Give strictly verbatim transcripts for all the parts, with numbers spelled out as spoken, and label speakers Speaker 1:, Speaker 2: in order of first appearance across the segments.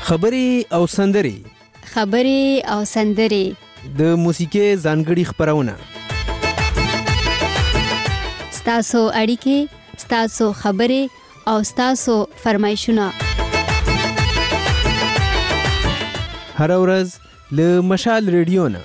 Speaker 1: خبري او سندري
Speaker 2: خبري او سندري
Speaker 1: د موسیقي ځانګړي خبرونه
Speaker 2: ستاسو اړیکې ستاسو خبري او ستاسو فرمایشونه
Speaker 1: هر ورځ له مشال ریډیو نه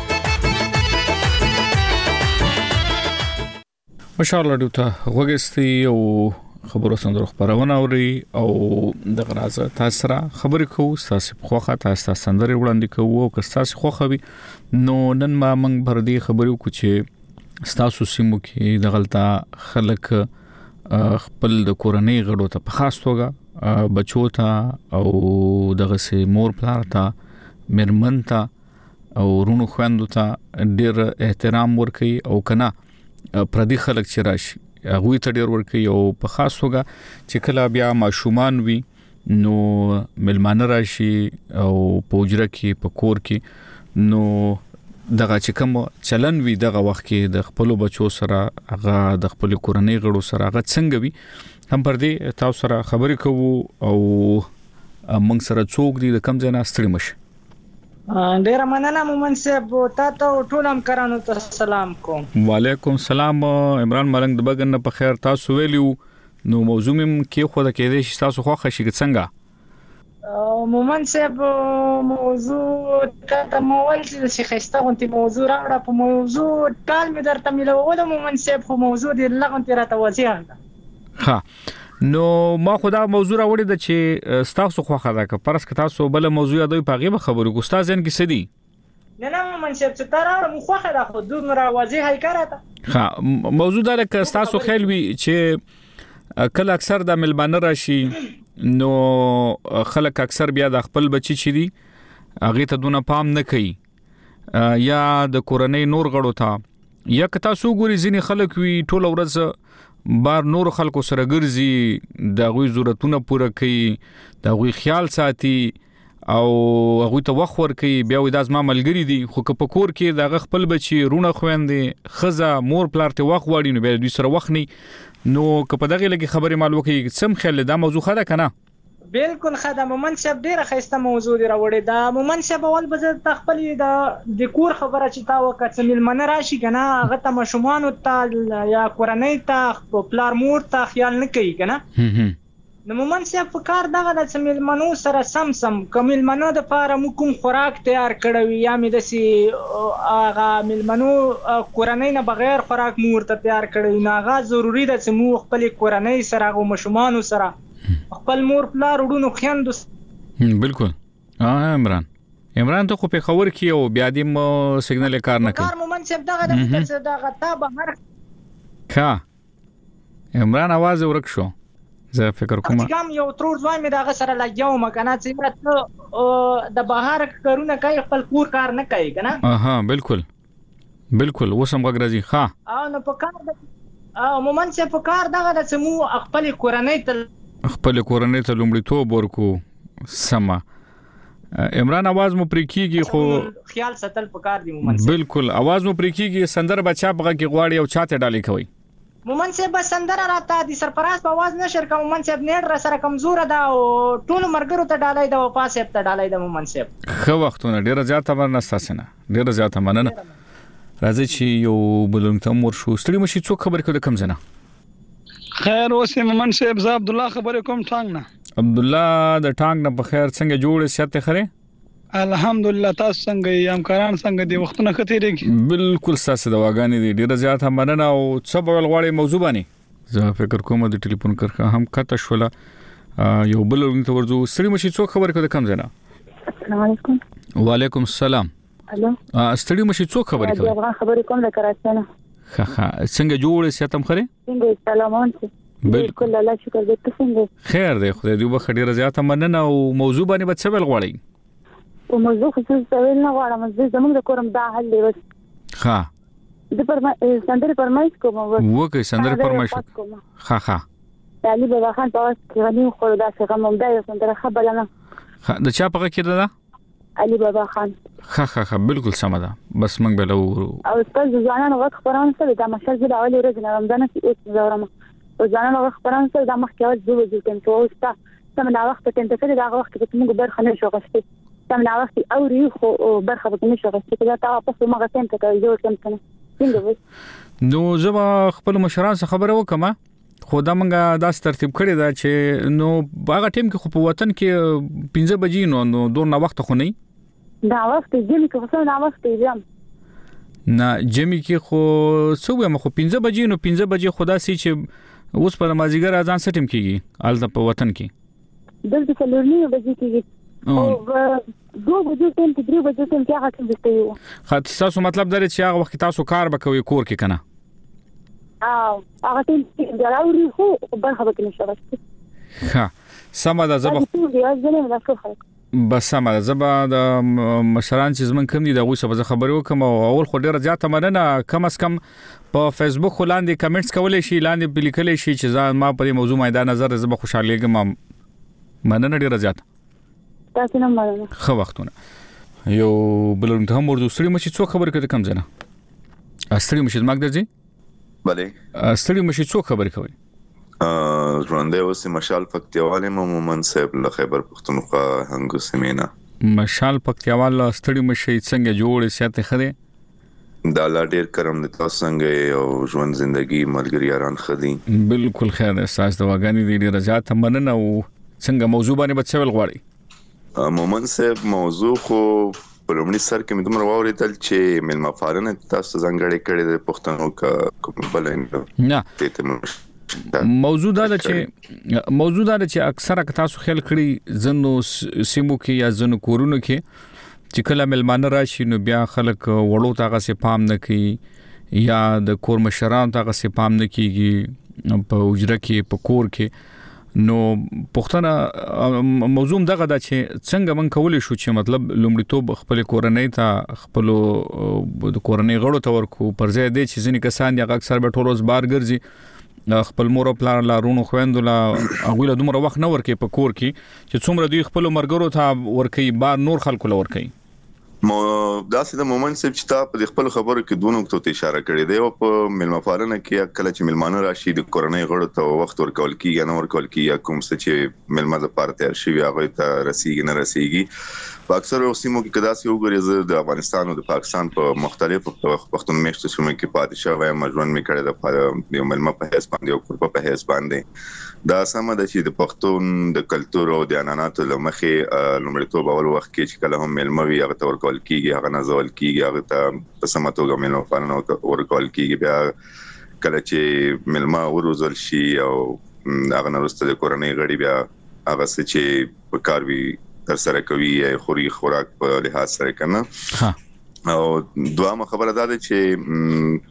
Speaker 3: مشال ریډیو ته وګورئ او خبرو سندرو خبرونه اوري او د غرازه تاسو سره خبرې کوو تاسو خوخه تاسو سندرې وړاندې کوو او که تاسو خوخه وي نو نن ما موږ بردي خبرو کو چې تاسو سیمو کې د غلطه خلک خپل د کورنۍ غړو ته په خاص توګه بچو ته او دغه سي مور پلار ته مرمن ته او رونو خويندو ته ډېر احترام ورکړي او کنه پردي خلک چې راشي هغه ته ډېر ورکړي او په خاص توګه چې کله بیا ماشومان وي نو ملمانه راشي او پوجره کې په کور کې نو دغه چې کوم چلن وي دغه وخت کې د خپل بچو سره هغه د خپل کورنۍ غړو سره هغه څنګه وي هم پر دې تاسو سره خبرې کوو او موږ سره څوک دي د کم ځای نه ستړي مشه
Speaker 4: ډیر مننه مومن صاحب تاسو ټول هم کرانو ته سلام کوم
Speaker 3: وعلیکم سلام عمران ملنګ د بګن په خیر تاسو ویلو نو موضوع مم کې خو د کې دې تاسو خو خشي څنګه
Speaker 4: مومن صاحب موضوع ته مول چې خسته غونتی موضوع راوړه په موضوع ټال می درته ملوه د مومن صاحب خو موضوع دې لغون تر توضیح
Speaker 3: ها نو ما خدا موضوع راوړی د چې تاسو خو خدا که پرس که تاسو بل موضوع یادوي پاغه به خبرو کو استاد زین کې سدي
Speaker 4: نه نه مومن صاحب چې تر مو خو خدا خو دوه را واضح هي کړه
Speaker 3: ها موضوع دا لکه تاسو خیال وی چې کله اکثر د ملبانه راشي نو خلک اکثر بیا د خپل بچی چي دي اغه ته دونه پام نه کوي یا د کورنۍ نور غړو ته یا که تاسو ګوري ځینې خلک وی ټول ورځ بار نور خلکو سره ګرځي د غوي ضرورتونه پوره کوي د غوي خیال ساتي او هغه ته وخت ور کوي بیا وې د ازما ملګری دي خو که په کور کې د خپل بچي رونه خويندې خزه مور پلارته وخت وړي نو به دوی سره وخت نه نو که په دغه لګي خبرې مال وکي سم خل دا موضوع خره کنه
Speaker 4: بالکل خدای مومن صاحب ډیره خسته موضوع دی راوړی دا مومن صاحب اول به تخپل د د کور خبره چې تا وکړه ملمن راشي کنه هغه ته مشومان او ته یا کورنۍ ته پلار مور ته خیال نه کوي کنه نو مومن صاحب په کار دغه د ملمنو سره سم سم کومل منو د پاره مو کوم خوراک تیار کړو یا مې د سي هغه ملمنو کورنۍ نه بغیر خوراک مور ته تیار کړو نه هغه ضروری ده چې مو خپل کورنۍ سره او مشومان سره خپل مور پلار وډونو خويندو
Speaker 3: بالکل ها عمران عمران ته خو په خبر کې او بیا دې مو سیګنال کار نه کوي
Speaker 4: کار مومن صاحب دغه دغه تا بهر
Speaker 3: کا عمران आवाज ورک شو زه فکر کوم
Speaker 4: کوم یو ترور ځوان مې دغه سره لګیاو مکنه چې مرته د بهر کارونه کوي خپل کور کار نه کوي کنه
Speaker 3: اها بالکل بالکل وسم غږرازي ها
Speaker 4: او نو په کار او مومن صاحب په کار دغه د سمو خپل کورنۍ ته
Speaker 3: خپل کورنۍ ته لومړیتوب ورکو سما عمران आवाज مو پریکيږي خو
Speaker 4: خیال ساتل پکار دی مومن صاحب
Speaker 3: بالکل आवाज مو پریکيږي سندر بچا بغه کې غواړي او چاته ډالي کوي
Speaker 4: مومن صاحب سندر راته دي سرپراز په आवाज نشر کوم مومن صاحب نیټ را سره کمزور ده او ټول مرګرو ته ډالای دا او پاسه ته ډالای دا مومن صاحب
Speaker 3: خو وختونه ډیره زیاته ورنستاسنه ډیره زیاته مننه راځي چې یو بلونته مور شو ستړي مشي څوک خبر کړه کم زنه
Speaker 5: خیر اوسه مومن صاحب زه عبد الله خبرې کوم ټانګ نه
Speaker 3: عبد الله د ټانګ نه په خیر څنګه جوړ سيته خره
Speaker 5: الحمدلله تاسو څنګه یې امکاران څنګه دی وختونه خطرېږي
Speaker 3: بالکل ساسه دواګانې دي ډیره زیاته مننه او څه بل غواړي موضوع باندې زه فکر کوم د ټلیفون کرخه هم کته شوله یو بل ورته ورځو ستړي مشي څوک خبر کړه کم زنه
Speaker 6: السلام علیکم
Speaker 3: وعلیکم السلام
Speaker 6: الو
Speaker 3: ستړي مشي څوک خبر کړه
Speaker 6: دا خبرې کوم د کراچۍ نه
Speaker 3: ها ها څنګه جوړ سیاتم خره
Speaker 6: څنګه سلامون بالکل الله شکر دې څنګه
Speaker 3: خیر دی خدای دې وبخ ډیره زیاته مننه او موضوع باندې به څه بل غواړي
Speaker 6: په موضوع خصوص څه نه غواړم زموږ د کورم دا حل دی وس
Speaker 3: ها
Speaker 6: د پر سندري پرمایش کوم
Speaker 3: وکي سندري پرمایش ها ها
Speaker 6: علي بابا خان په واس کې غني خو دا څنګه مونږ دا سندره خبره نه
Speaker 3: د چا په کې ده
Speaker 6: علي بابا خان
Speaker 3: ها ها ها بالکل سم ده بس موږ به له
Speaker 6: او استاد ځوانانو وخت خبرونه سره د مشر د اول ورځ نه رمضان کې اوس زورم او ځوانانو وخت خبرونه سره د مخکې اول دوه ځل کوم چې اوستا سم لا وخت ته ته دا وخت کې موږ برخه نه شو غوښتي سم لا وخت او ری خو برخه به نه شو غوښتي دا تا په موږ ټیم ته جوړ کم کنه څنګه
Speaker 3: نو زما خپل مشران څخه خبره وکم خو دا منګه داس ترتیب کړی دا چې نو هغه ټیم کې خو په وطن کې پنځه بجې نو نو دوه نه وخت خو نه
Speaker 6: دا وخت جمی کې خو نه وخت یم
Speaker 3: نه جمی کې خو څو یم خو پنځه بجې نو پنځه بجې خدا سي چې اوس په مازیګر اذان سټیم کیږي الته په وطن کې
Speaker 6: دلته څلورنی بجې کیږي او دوه بجې تم ته درې بجې تم کې هغه څه دستي
Speaker 3: خاطر تاسو مطلب درې چې هغه وخت تاسو کار وکوي کور کې کنه
Speaker 6: او هغه ټیم دراوري خو برخه به نشو غوښتي
Speaker 3: ها سم دا زبا بس سم دا زبا د مشران چې زمون کوم دي دا غوښه به خبرې وکم او اول خو ډیره زیاته مننه کم اس کم په فیسبوک ولاندې کمنټس کولای شي لاندې بلیکلی شي چې ځان ما په موضوع مایدان نظر زبا خوشاله ګم مننه ډیره زیاته
Speaker 6: تاسو نه مننه
Speaker 3: خو وختونه یو بلون ته هم ورته سړي مشي څو خبر کړي کم ځنه استړي مشي زماګ درځي
Speaker 7: بله
Speaker 3: استړي مشي څو خبر کوي
Speaker 7: ا ژوندې اوس مشال پکتیواله مومن صاحب له خیبر پختونخوا هنګو سیمینا
Speaker 3: مشال پکتیواله استړي مشي څنګه جوړ سیاته خره
Speaker 7: دا لا ډیر کرم د تاسو څنګه او ژوند ژوندۍ ملګری یاران خدي
Speaker 3: بالکل خیر احساس د واګانی دی ډیر زیاته مننه او څنګه موضوع باندې بچول غواړي
Speaker 7: مومن صاحب موضوع خو په لومړي سر کې مې دومره واورېدل چې ملما فارنه تاسو څنګه کړي د پښتنو کا کوم بلنه
Speaker 3: نه موضوع دا چې موضوع دا چې اکثره تاسو خیال کړي زنو سیمو کې یا زنو کورونو کې چې کله ملمانه راشي نو بیا خلک وړو تاغه سي پام نه کوي یا د کور مشران تاغه سي پام نه کیږي په اجره کې په کور کې نو پښتنه موضوع دغه دا چې څنګه من کولای شو چې مطلب لومړیتوب خپل کورنۍ ته خپل د کورنۍ غړو ته ورکو پر ځای دې چې ځینې کسان یې اکثر به ټول روز بار ګرځي خپل مور او پلار لارونو خويندو لا هغه له دومره وخت نه ورکې په کور کې چې څومره دوی خپل مرګرو ته ورکې بار نور خلکو له ورکې
Speaker 7: مو داسې د مومن صاحب چې تا په خپل خبرو کې دوه نقطو ته اشاره کړې دی او په ملما فارنه کې کله چې ملمانه راشي د کورنۍ غړو ته وخت ورکول کیږي نه ورکول کیږي کوم څه چې ملما د پاره تر شي هغه ته رسیږي نه رسیږي په اکثر سیمو کې کدا سي وګورئ د افغانستان او د پاکستان په مختلفو پښتون میشتو سیمو کې پادشاه وايي مجبور مې کړی د ملما په حساب باندې او په په حساب باندې دا سم د چې د پښتون د کلچر او د عنعناتو لمخې لومړیتوب اول وخت کې چې کله هم ملموي هغه تور کول کیږي هغه نزول کیږي هغه ته په سماتو غمنو فلنو ورکول کیږي بیا کله چې ملما ورزول شي او هغه نورسته د کورنۍ غړي بیا هغه څه چې په کار وی تر سره کوي خوري خوراک په لحاظ سره کنه او دوامه خبره ده چې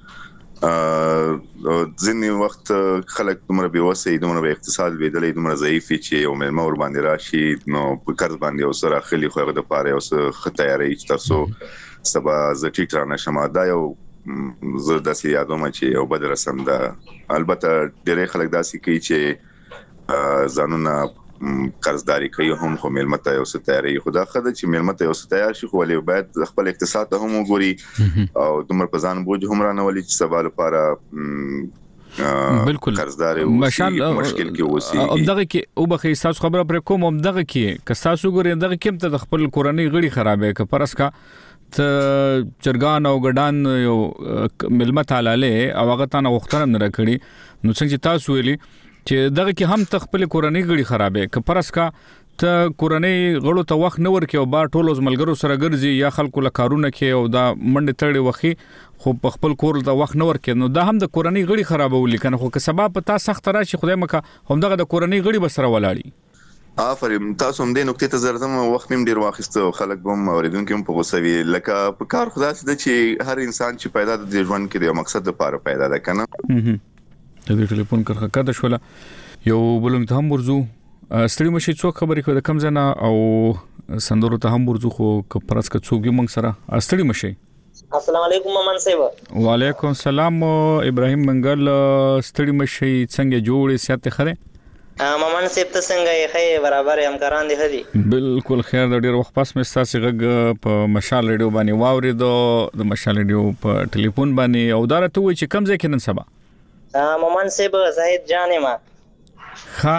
Speaker 7: ځینې وخت خلک دومره بېوسه دومره به اقتصاد ویدلې دومره ضعیف چې یو ملما ور باندې راشي نو په قرض باندې او سره خلی خو د پاره او سره خطیاري چې تاسو سبا ز ټیک را نشم دا یو زه داسې یادوم چې یو بدر سم ده البته ډېر خلک داسې کوي چې ځانونه قرضداري کوي هم خو ملمته یو ستایي خدا خدای چې ملمته یو ستایي شي خو ولې باید خپل اقتصاد ته هم وګوري او دومره په ځان بوج هم رانه ولې چې سوال لپاره
Speaker 3: بالکل
Speaker 7: قرضداري
Speaker 3: مشال
Speaker 7: مشکل کې اوسي
Speaker 3: او دغه کې او بخې تاسو خبره پر کوم هم دغه کې که تاسو ګورئ دغه کې ته خپل کورنۍ غړي خرابې ک پرسکا ته چرګان او ګډان یو ملمت علاله او هغه ته وختره نه راکړي نو څنګه تاسو ویلي چې دغه کې هم تخپل کورنۍ غړي خرابې ک پرسکا ته کورنۍ غړو ته وخت نه ورکې او با ټولوز ملګرو سره ګرځي یا خلکو له کارونه کې او دا منډه تړي وخی خو په خپل کور ته وخت نه ورکې نو دا هم د کورنۍ غړي خرابول کنه خو که سبب په تاسو سخت راشي خدای مکه هم دغه د کورنۍ غړي بسره ولاړی
Speaker 7: افرین تاسو هم د نقطې ته زردم وخت مم ډیر واخیسته خلک هم اوریدونکو هم په غوسوي لکه په کار خدا سي چې هر انسان چې پیدا د ژوند کې د مقصد لپاره پیدا ده کنه
Speaker 3: د دې ټلیفون کرخه کده شوله یو بلنګ ته هم ورزو ستړي مشي څو خبرې کوي د کم زنه او سندرو ته هم ورزو خو کپرس ک څوګي مونږ سره ستړي مشي
Speaker 8: السلام علیکم ممن صاحب
Speaker 3: وعلیکم السلام ابراهیم منګل ستړي مشي څنګه جوړې سیاته خره
Speaker 8: ممن صاحب ته څنګه یې خې برابر همکاران دي هدي
Speaker 3: بالکل خیر د ډیر وخت پاس مې تاسو غږ په مشال ریډیو باندې واورېدو د مشال ریډیو په ټلیفون باندې او دا راته وای چې کم ځای کې نن سبا
Speaker 8: ممن صاحب زاهد جان ما
Speaker 3: ها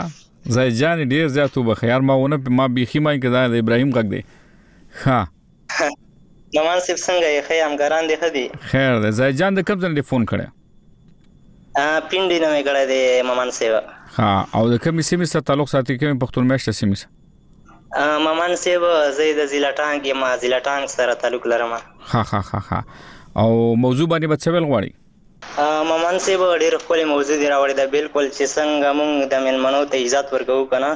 Speaker 3: زای جان ډیر زیاتو به خیر ما ونه ما بيخي ما کې دا ابراهيم غږ دی ها
Speaker 8: نومان صاحب څنګه یې خې همکاران دي خدي
Speaker 3: خیر ده زای جان د کوم ځل فون کړه
Speaker 8: ا پینډي نه مې کړه دی مامان صاحب
Speaker 3: ها او د کوم سیمه سره تعلق ساتي کوم پښتون میشته سیمه
Speaker 8: ا مامان صاحب زید زیلټانګ یم زیلټانګ سره تعلق لرم
Speaker 3: ها ها ها ها او موضوع باندې به څه ویل غواړي
Speaker 8: مامان صاحب ډېر خپل موضوع دی راوړی دا بالکل چې څنګه موږ د ملمنو ته عزت ورکو کنه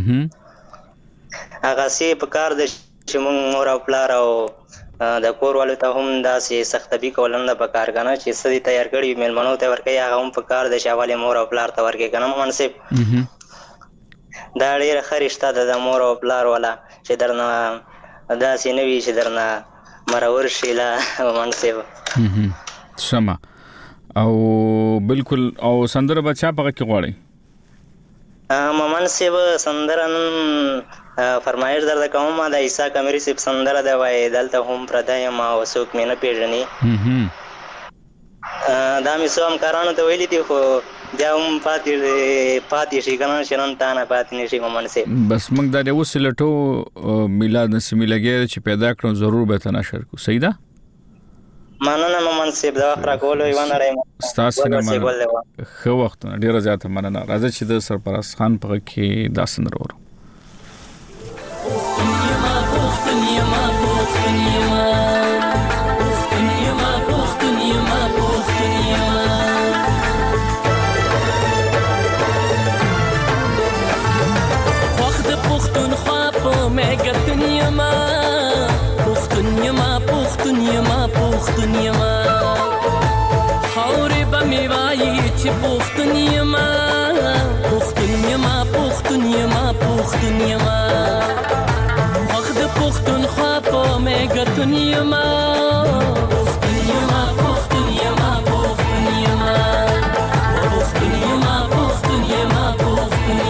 Speaker 8: هغه سي په کار د چې موږ مور او پلار او د کور والو ته هم داسې سختبي کولنده په کار کنه چې سدي تیار کړی ملمنو ته ورکي هغه هم په کار د شاواله مور او پلار ته ورکي کنه مامان صاحب دا ډېر خریشته د مور او پلار ولا چې درنه داسې نوي چې درنه مرور شي لا مامان صاحب
Speaker 3: سما او بالکل او سندره بچا پغه کې غواړي
Speaker 8: مامان صاحب سندره نن فرمایش درته کوم ما د عیسی کمری صاحب سندره دی وای دلته هم پردای ما وسوک مې نه پیژني دا مې سوم کارانو ته ویلي دي خو بیا هم پاتې پاتې شي کنه شنن تا نه پاتې نشي مامان صاحب
Speaker 3: بس موږ دا د وسلټو میلاد نسمی لګي چې پیدا کړو ضرور به تناشر کو صحیح ده
Speaker 8: مننه مامان صاحب دا وخت راکولو یو نه رایم
Speaker 3: ستاسو نه مننه خو وخت ډیره زیاته مننه راځي چې د سرپرست خان په کې داسن ورو
Speaker 9: وخت پختونخوا په مګتنی ما پختونی ما پختونی ما پختونی ما خوري بمي وای چې پختونی ما پختونی ما پختونی ما پختونی ما وخت پختونخوا په مګتنی ما پختونی ما پختونی ما پختونی ما پختونی ما پختونی ما پختونی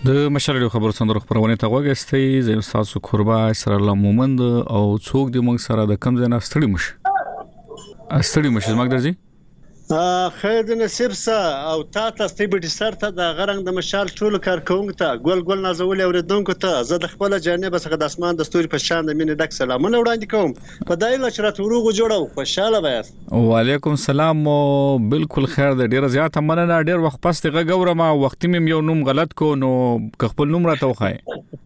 Speaker 3: د مشال خبرو څنګه خبرونه ته وګستئ زم تاسو قربا اسر الله مومند او څوک د موږ سره د کم ځای نه ستړي مش ستړي مش زما درځي
Speaker 10: خیر د نصیب سره او تا تاسو ته به سر ته د غرنګ د مشال ټول کارکونکو ته ګل ګل نازول اوریدونکو ته زه د خپل جانب څخه د اسمان د ستوري په شان د مینې ډک سلامونه وړاندې کوم په دایله چې راتوروغو جوړو خوشاله وایاست
Speaker 3: وعلیکم السلام بالکل خیر د ډیر زیاته مننه ډیر وخت پس دغه ګورم وخت مې یو نوم غلط کو نو خپل نوم راته وخای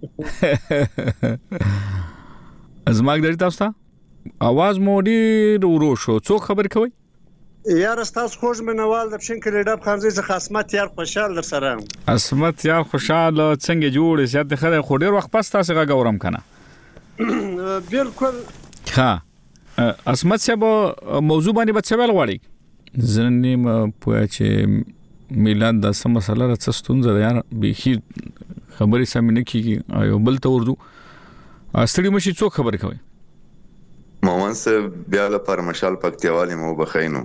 Speaker 3: ازماګ درې تاسو ته आवाज مو ډیر ورو شو څوک خبر کوي
Speaker 10: یار تاسو خوش منوال د پښین کلیډاب خانزي څخه اسمت یار خوشحال در سره
Speaker 3: اسمت یار خوشحال څنګه جوړ سي د خره خو ډیر وخت پس تاسو غوړم کنه
Speaker 10: بالکل
Speaker 3: ها اسمت صاحب موضوع باندې بچ سوال غواړي زنیم په چې میلاد د سم مسله راڅستون زه یار به هی خبرې سم نه کیږي یو بل ته ورځو استړي مشي څوک خبر کوي
Speaker 7: مومن صاحب بیا لپاره مشال پکتیوالي مو بخینو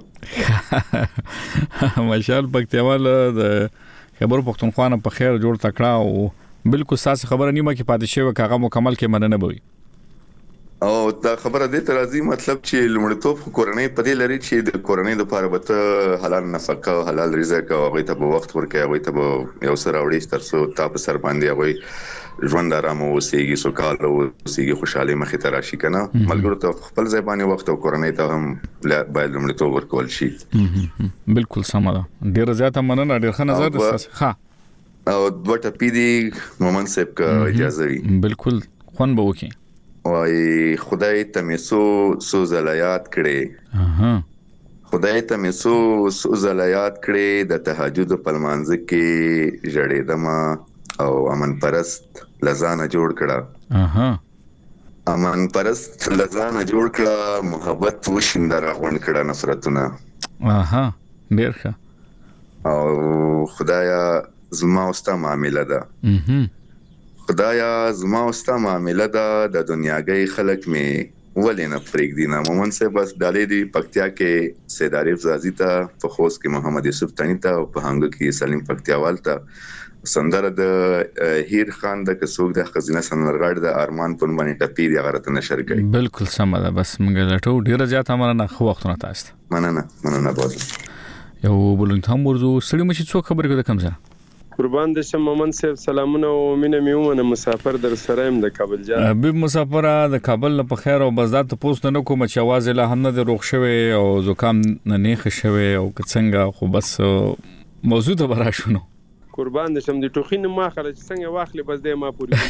Speaker 3: مشال پکتیوال د خبر پښتونخوا نه په خیر جوړ تکړه او بالکل ساس خبره نیمه کې پاتې شوی کاغه مکمل کې مننه بوي
Speaker 7: او دا خبره دې ترازی مطلب چې لمړتوب کورنۍ پدې لري چې د کورنۍ د لپاره به حلال نفقه او حلال رزق او هغه ته په وخت ورکړي هغه ته به یو سره وړي ترڅو تاسو سر باندې هغه ژوند آرام او سیګي سوکال او سیګي خوشاله مخې ته راشي کنه ملګرو ته خپل ځای باندې وخت او کورنۍ ته هم باید لمړتوب ورکول شي
Speaker 3: بالکل سم ده ډیر زیاته مننه ډیر ښه نظر ده ها
Speaker 7: او دوه پیډي مومن صاحب کا اجازه وي
Speaker 3: بالکل خون به وکي
Speaker 7: وای خدای ته مې سو سو زلیات کړي
Speaker 3: اها
Speaker 7: خدای ته مې سو سو زلیات کړي د تهجد په منځ کې جړېدم او امن پرست لزانه جوړ کړه
Speaker 3: اها
Speaker 7: امن پرست لزانه جوړ کړه محبت وشندره غون کړه نفرتونه
Speaker 3: اها ډیر ښه
Speaker 7: او خدایا زما واستہ معاملې ده
Speaker 3: اها
Speaker 7: خدایا زما واستہ معاملې ده د دنیاګي خلق می ولې نه فریق دینه مومن سے بس دالې دی پکتیا کې سید عارف زازی ته په خوست کې محمد یوسف تانی ته او په هنګ کې سلیم پکتیاوال ته سندره د هیر خان د کسوګ د خزینه سندرغاړ د ارمان پون باندې ټپی دی غره نشر کړي
Speaker 3: بالکل سم ده بس موږ لټو ډیره زیاته مننه خو وختونه تاسو
Speaker 7: مننه مننه بوز
Speaker 3: یو بلون ته مرزو سړی مشي څوک خبر کړه کوم ځای
Speaker 11: قربان د شم مومن صاحب سلامونه او مینه میومنه مسافر در سره يم د کابل جان
Speaker 3: حبیب مسافر د کابل په خیر او بزات پوسټ نه کوم چې आवाज له هم نه د روغ شوی او زکام نه نه خښوي او څنګه خو بس موضوع ته برا شونو
Speaker 11: قربان د شم د ټوخین ما خلک څنګه واخلې بس د ما پوری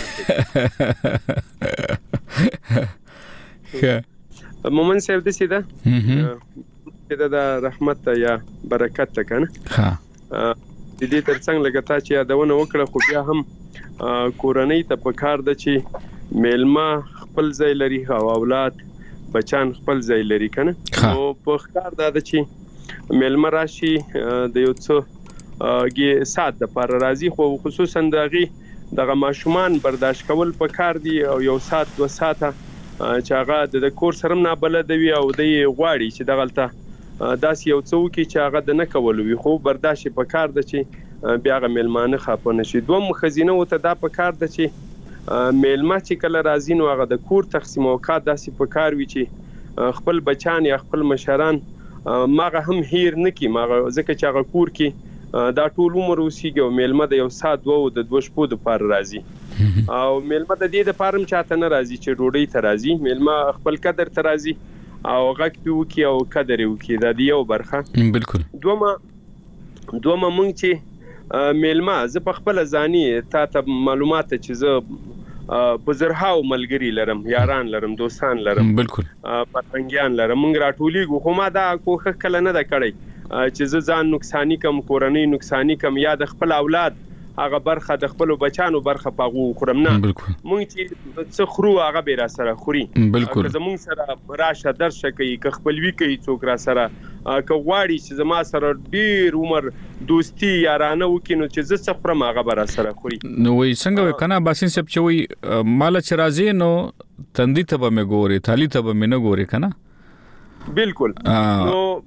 Speaker 11: مومن صاحب د سیده د رحمت یا برکت کنه
Speaker 3: ها
Speaker 11: د دې ترڅنګ لګتا چې یادونه وکړه خو بیا هم کورنۍ ته پکار د چې میلما خپل ځای لري او اولاد بچان خپل ځای لري کنه نو په ښکار دا د چې میلما راشي د یو څه ګي سات د پر راضي خو خصوصا دغه دغه ماشومان برداشت کول پکار دي او یو سات دو ساته چې هغه د کور سره نه بلدوي او د غواړي چې دغلطه داس یو څوک چې هغه د نه کولوي خو برداشت پکار د چې بیا غ میلمانه خاپونه شي دوه مخزینه او ته دا پکار د چې میلما چې کله راځي نو هغه د کور تقسیم اوقات داسې پکار وي چې خپل بچان یا خپل مشران ماغه هم هیر نکي ماغه ځکه چې هغه کور کې دا ټول عمر اوسېږي او میلما د یو سات دوه د دوه شپو د پار راځي او میلما د دې د پارم چاته نه راځي چې ډوډۍ ته راځي میلما خپل قدر ته راځي او غږ پیو کی او قدر یو کی دا دی یو برخه
Speaker 3: بالکل
Speaker 11: دومره دومره مونږ چې میلما ز په خپل ځاني تا ته معلومات چې ز بزرهاو ملګری لرم یاران لرم دوستان لرم
Speaker 3: بالکل
Speaker 11: پتنګیان لرم مونږ راټولېږو خو ما دا کوخه کله نه دا کړی چې ز ځان نقصانی کم کورنۍ نقصانی کم یا د خپل اولاد هغه برخه د خپل بچانو برخه پاغو خورم نه مونږ چې څه خرو هغه به را سره خوري
Speaker 3: بالکل
Speaker 11: زمونږ سره راشه درشه کوي ک خپلوي کوي څوک را سره ک غواړي چې زما سره ډیر عمر دوستي یارانه وکینو چې زه څه خورم هغه به را سره خوري
Speaker 3: نو وای څنګه کنه باسین سب چوي مال چې راځي نو تندې ته به مې ګوري تالي ته به مې نه ګوري کنه
Speaker 11: بالکل نو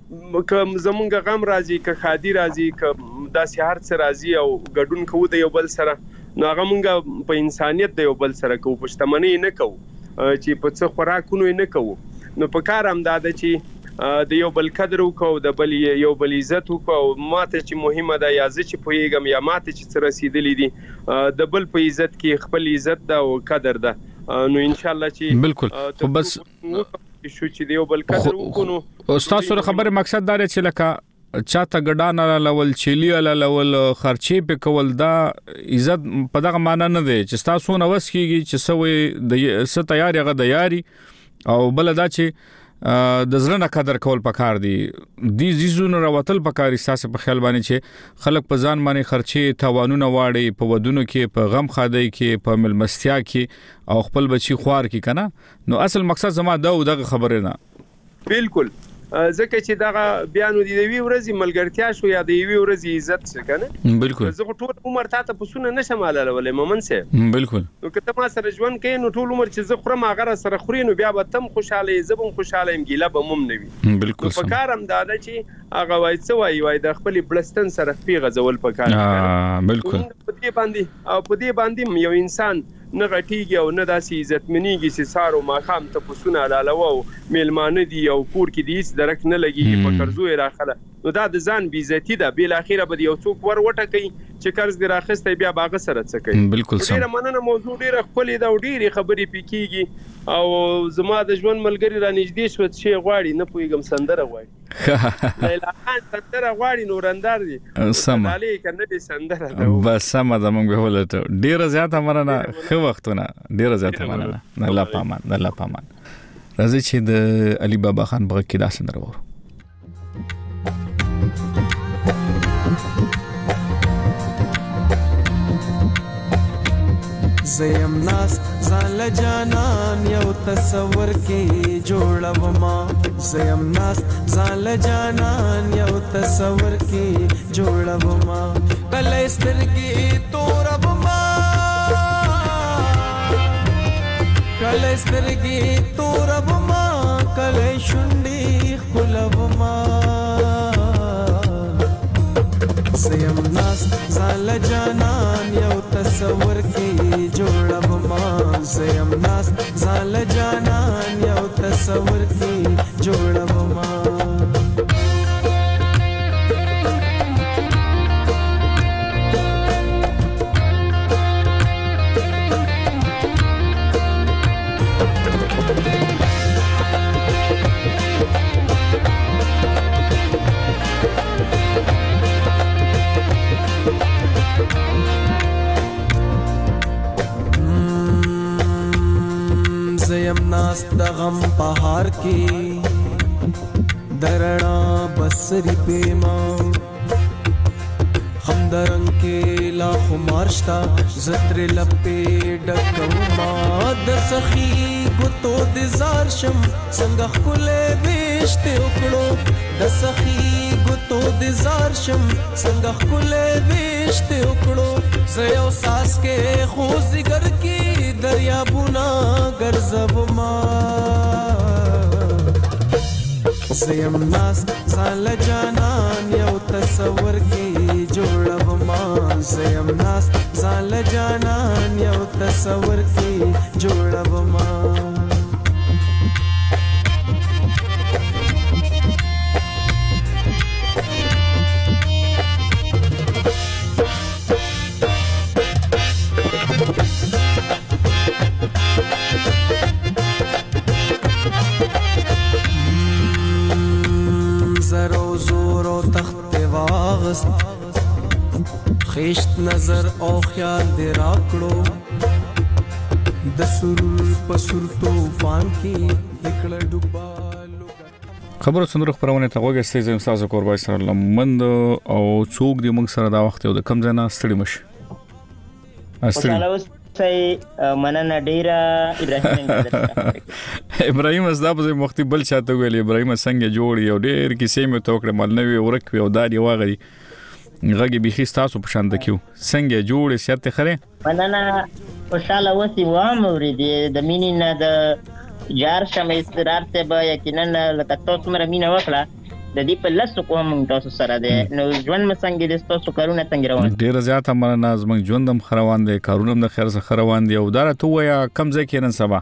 Speaker 11: کوم زمونږ غم راځي که خادي راځي که داسې هر څه راځي او ګډون کوو د یو بل سره نو هغه مونږ په انسانیت د یو بل سره کوو په شتمنۍ نه کوو چې په څه خوراکونو نه کوو نو په کار هم دا ده چې د یو بل قدر وکړو د بل یو بل عزت وکړو ماته چې مهمه ده یا زه چې پوهیږم یا ماته چې څه رسیدلی دي د بل په عزت کې خپل عزت ده او قدر ده نو ان شاء الله چې
Speaker 3: بالکل خو بس
Speaker 11: شو چې دی یو بل قدر وکړو
Speaker 3: استاد سره خبره مقصد دا چې لکه چاته ګډان لول چيلي لول خرچي په کول دا عزت په دغه معنی نه دی چې تاسو نو وس کیږي چې سوې د س تیاری غو د یاري او بل دا چې د زړه نه قدر کول پکار دي د زیزونو راوتل پکاري ساسه په خیال باندې چې خلک په ځان باندې خرچي توانونه واړي په ودونو کې په غم خادي کې په ملمستیا کې او خپل بچي خوار کې کنه نو اصل مقصد زما دا دغه خبره نه
Speaker 11: بالکل ځکه چې دا بیانو دی وی ورځي ملګرتیا شو یا دی وی ورځي عزت څه کنه
Speaker 3: بالکل
Speaker 11: زه ټول عمر تا ته پسونه نشم علالولې مومن سه
Speaker 3: بالکل
Speaker 11: نو کته ما سره ژوند کین نو ټول عمر چې زه خورم هغه سره خوري نو بیا به تم خوشاله زبم خوشاله ام ګیله به مم نوي
Speaker 3: بالکل
Speaker 11: په کارم دا ده چې هغه وای څه وای وای د خپل بلستان سره پیغه زول په کار
Speaker 3: اه بالکل
Speaker 11: په دې باندې او په دې باندې یو انسان نه غټیږي او نه داسې عزت منیږي چې سارو ما خام ته پسونه لاله میلمانه دي او کور کې دې درک نه لګي په قرضو راخله نو دا د ځان بی عزتی ده بل اخیره به یو څوک ور وټه کوي چې قرض دی راخسته بیا باغ سره څه کوي
Speaker 3: بالکل سم
Speaker 11: ډیره مننه موضوع ډیره خپل دا ډیره خبرې پکېږي او زما د ژوند ملګری را نږدې شو چې غواړي نه پويګم سندره غواړي لیلا خان سندره غواړي نورندار دي
Speaker 3: سم
Speaker 11: علي کنه دي سندره ده
Speaker 3: بس سم ده موږ ولته ډیره زیاته مننه خو وختونه ډیره زیاته مننه الله پامان الله پامان راځي چې د علي بابا خان بغه کې دا سندره وره
Speaker 12: زیم ناست زال جانان یو تصور کې جوړوما زیم ناست زال جانان یو تصور کې جوړوما کله سترګې توربما کله سترګې توربما کله شونډې خپلوما زیم ناست زال جانان یو تصور کې جوړوما زیم ناست زال جانان یو تصور کې جوړوما زیم ناست د غم پهار کې درنا بسری پیما هم درنګ کې لا خمارشتا زتر لپې ډکوما د سخی ګوتو د زار شم څنګه خلې وشته وکړو د سخی ګوتو د زار شم څنګه خلې وشته وکړو زه یو ساس کې خو زګر کې دریا بونا ګرځوما زیم ناست زال جانان یو تصور کې جوړوما زیم ناست زال جانان یو تصور کې جوړوما خیشت نظر او خیال دی راکړو د سرور په سر طوفان کې دکړه ډوبا
Speaker 3: خبرو څنګه خبرونه ته وګورئ زم تاسو کوربای سره لمند او څوک دی موږ سره دا وخت یو د کم ځای نه ستړي مش
Speaker 13: استړي مننه ډیره ابراهیم
Speaker 3: ابراهیم زدا په مختي بل چاته ویل ابراهیم څنګه جوړ یو ډیر کیسې مې توکړه مل نوې ورک یو دادی واغی غږی بيخي تاسو په شان دکیو څنګه جوړې سیاته خره
Speaker 13: مننه خوشاله وسی وام ورېدي د مینې نه د جار شمه استرار ته به یقینا لکه تاسو مر مینه وکړه د دې په لاسو کوم تاسو سره ده نو ژوند مسنګ دي تاسو کارونه څنګه روان
Speaker 3: ډیر زیات مننه زموږ ژوندم خروان دي کارونه د خیر سره روان دي او دا ته ویا کم ځای کې نن سبا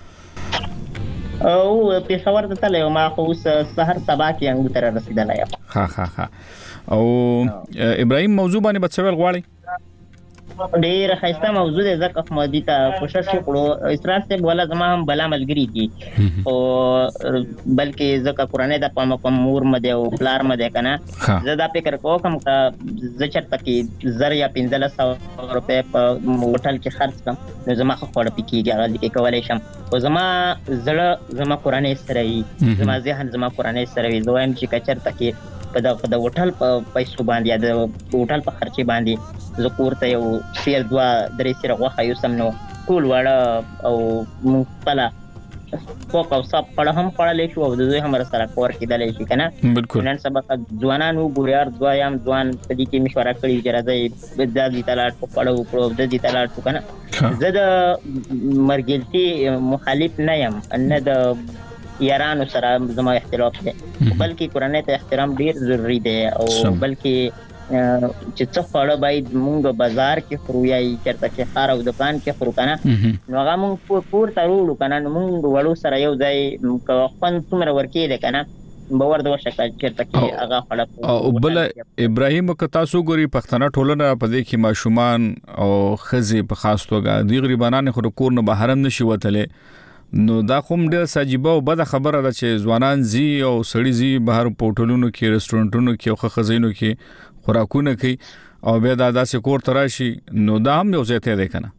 Speaker 13: او په خبر ته تلې ما خو سحر سبا کې انګو تر رسیدلای
Speaker 3: ها ها ها او ابراهيم موضوع باندې بچول غواړي
Speaker 13: ډیر خسته موضوع ده ځکه مودي ته کوشش وکړو اسراف ته ولا زما هم بلا ملګری دي او بلکې ځکه قرآن د پام کوم مور مده او پلار مده کنه زه دا فکر کوم ک زچر تکي زر یا پنځه سو روپے په هوټل کې خرج کم نو زما خو خور پکېږي هغه کې کولای شم او زما زړه زما قرآن سره وي زما ذهن زما قرآن سره وي زویم چې کچر تکي په د هوټل په پیسو باندې د هوټل په خرچي باندې ذکر ته یو سیر دوا درې سره غوخه یو سم نو ټول وړه او مختلا فوق او صف پړه هم پړلې شو او د دوی هم سره کور کېدلې شي کنه
Speaker 3: بالکل
Speaker 13: نن سبا ځوانانو ګوريار ځوان ځوان په دې کې مشوره کړې چې راځي د دې تلاټ په پړه وکړو د دې تلاټ کنه زه د مرګلتي مخالف نه یم نه د یارانو سره زما اختلاف دی بلکې قرآن ته احترام ډیر ضروری دی او بلکې چې څه خړه باید مونږ بازار کې خورو یا چرته کې خار او دکان کې خورو کنه نو هغه مونږ پور ترولو کنه نو مونږ وړو سره یو ځای خپل څومره ورکې ده کنه باور د وشکل چرته کې هغه خړه
Speaker 3: او بل ابراهيم که تاسو ګوري پښتنه ټولنه په دې کې ماشومان او خزي په خاص توګه د غریبانو خو کور نه بهر نه شي وتله نو دا کوم ډېر ساجيبه او بده خبره ده چې ځوانان زی او سړی زی بهر پورټلونو کې ریسټورانټونو کې او خزینو کې خوراکونه کوي او بیا دا داسې کور تراشي نو دا هم یو ځای ته ده کنه